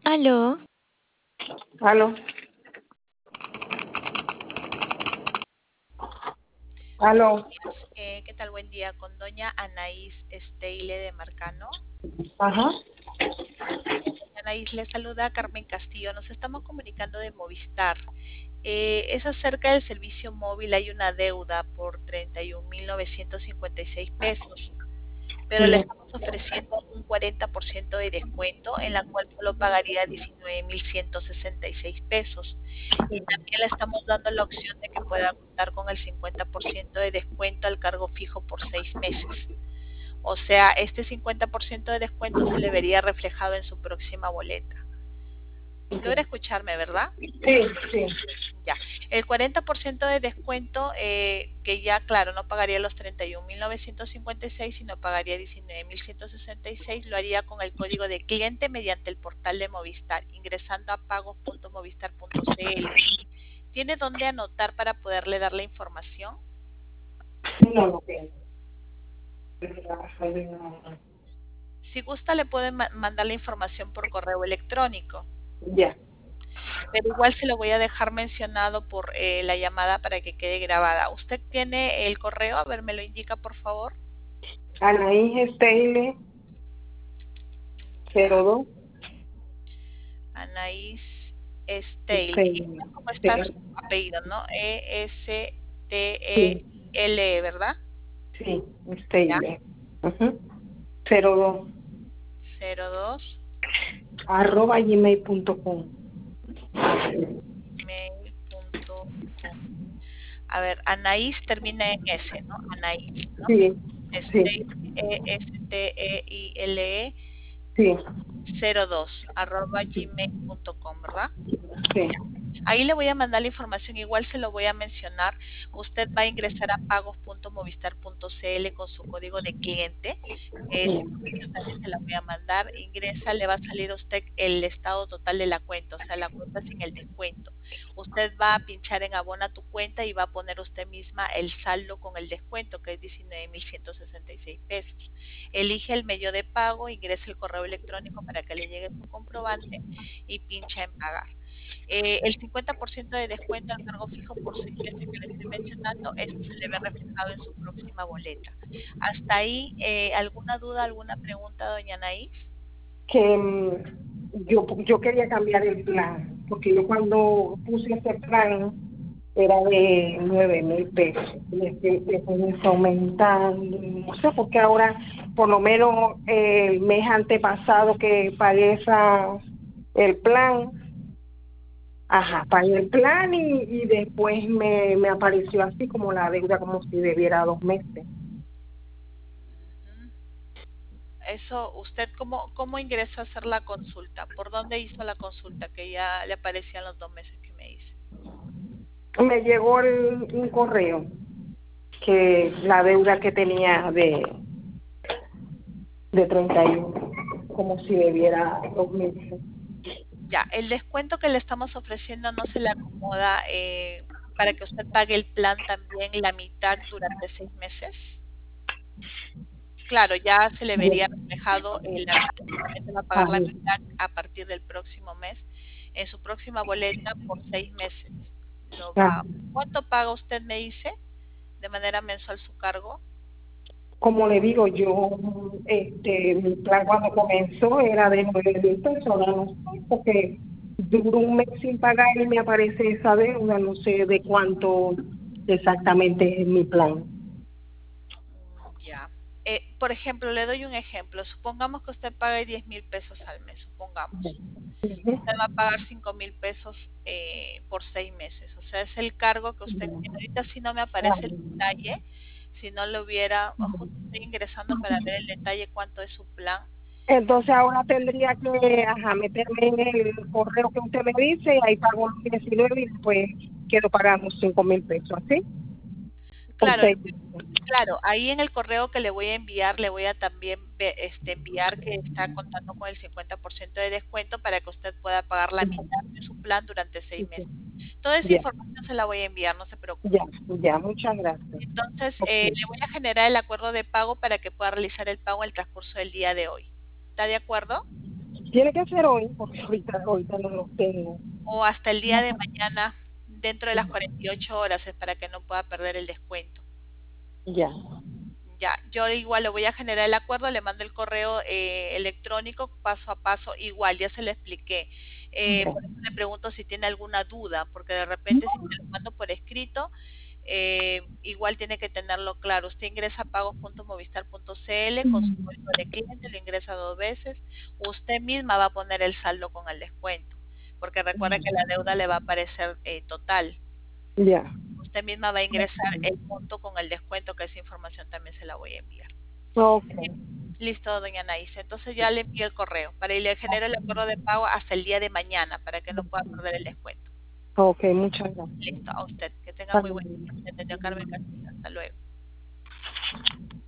Aló, Aló, Buenos aló, días. ¿Qué tal? Buen día. Con doña Anaís Steile de Marcano. ajá, Anaís, le saluda Carmen Castillo. Nos estamos comunicando de Movistar. Es acerca del servicio móvil. Hay una deuda por 31.956 pesos, pero le sí, estamos ofreciendo un 40% de descuento, en la cual solo pagaría 19.166 pesos. Y también le estamos dando la opción de que pueda contar con el 50% de descuento al cargo fijo por 6 meses. O sea, este 50% de descuento se le vería reflejado en su próxima boleta. Logra escucharme, ¿verdad? sí, sí, Ya. El 40% de descuento, que ya, claro, no pagaría los 31.956, sino pagaría 19.166, lo haría con el código de cliente mediante el portal de Movistar, ingresando a pagos.movistar.cl. ¿Tiene dónde anotar para poderle dar la información? no lo tengo. Si gusta, le pueden mandar la información por correo electrónico. Ya, Pero igual se lo voy a dejar mencionado por la llamada para que quede grabada. ¿Usted tiene el correo? A ver, me lo indica, por favor. Anaís Steile Ya, 02, Anaís Steile. Steile, Igual como está su sí, apellido, ¿no? sí, Estele, ¿verdad? sí, Ya, Steile, ujú, 02, 02 @gmail.com. mail.com. A ver, Anaís termina en S, ¿no? Anaís, ¿no? Sí, sí, Steile, Esteile, sí, 02 @gmail.com, ¿verdad? sí, Ya. Ahí le voy a mandar la información, igual se lo voy a mencionar. Usted va a ingresar a pagos.movistar.cl con su código de cliente. Esa sí, información también se la voy a mandar. Ingresa, le va a salir a usted el estado total de la cuenta, o sea, la cuenta sin el descuento. Usted va a pinchar en abona tu cuenta y va a poner usted misma el saldo con el descuento, que es 19.166 pesos. Elige el medio de pago, ingresa el correo electrónico para que le llegue su comprobante y pincha en pagar. El 50% de descuento al cargo fijo por 6 meses que le estoy mencionando, eso se le ve reflejado en su próxima boleta. Hasta ahí, ¿alguna duda, alguna pregunta, doña Anaís? que yo quería cambiar el plan, porque yo cuando puse ese plan era de 9.000 pesos. Y este comenzó aumentando, no sé por qué ahora, por lo menos el mes antepasado que pagué el plan, ajá, pagué el plan y después me apareció así como la deuda, como si debiera 2 meses. Ujú. Eso, ¿usted cómo ingresó a hacer la consulta? ¿Por dónde hizo la consulta? Que ya le aparecían los 2 meses que me dice. Me llegó un correo que la deuda que tenía de 31, como si debiera 2 meses. Ya, el descuento que le estamos ofreciendo no se le acomoda para que usted pague el plan también la mitad durante 6 meses. Claro, ya se le vería reflejado la mitad, solamente va a pagar la Ay, mitad a partir del próximo mes en su próxima boleta por 6 meses. ah, ¿Cuánto paga usted, me dice, de manera mensual su cargo? como le digo, mi plan cuando comenzó era de 9.000 pesos, ahora no sé, porque duró un mes sin pagar y me aparece esa deuda, no sé de cuánto exactamente es mi plan. Ya. Por ejemplo, le doy un ejemplo. Supongamos que usted pague 10.000 pesos al mes, supongamos. Usted va a pagar 5.000 pesos por 6 meses. O sea, es el cargo que usted tiene. Ahorita si no me aparece el detalle, si no lo hubiera, ojo, estoy ingresando para ver el detalle cuánto es su plan. Entonces ahora tendría que, ajá, meterme en el correo que usted me dice, ahí pago los 19 y después quedo pagando 5.000 pesos, ¿así? Por Claro, 6 meses. claro, ahí en el correo que le voy a enviar, le voy a también enviar que está contando con el 50% de descuento para que usted pueda pagar la mitad de su plan durante 6 meses. Toda esa Ya, información se la voy a enviar, no se ya, preocupe. ya, muchas gracias. Entonces, Ok. le voy a generar el acuerdo de pago para que pueda realizar el pago en el transcurso del día de hoy. ¿Está de acuerdo? Tiene que ser hoy, porque ahorita no los tengo. O hasta el día de mañana, dentro de las 48 horas, es para que no pueda perder el descuento. Ya. Ya, yo igual le voy a generar el acuerdo, le mando el correo electrónico paso a paso, igual, ya se le expliqué. Ya. Por eso le pregunto si tiene alguna duda, porque de repente si se lo mando por escrito, igual tiene que tenerlo claro. Usted ingresa a pagos.movistar.cl con su código de cliente, lo ingresa 2 veces. Usted misma va a poner el saldo con el descuento, porque recuerda que la deuda le va a aparecer total. Ya. Usted misma va a ingresar el monto con el descuento, que esa información también se la voy a enviar. Ok. Listo, doña Anaís. Entonces ya le envío el correo para y le genero el acuerdo de pago hasta el día de mañana para que no pueda perder el descuento. Ok, muchas gracias. Listo, a usted. Que tenga Hasta muy buen día. luego. Se atendió Carmen Castillo. Hasta luego.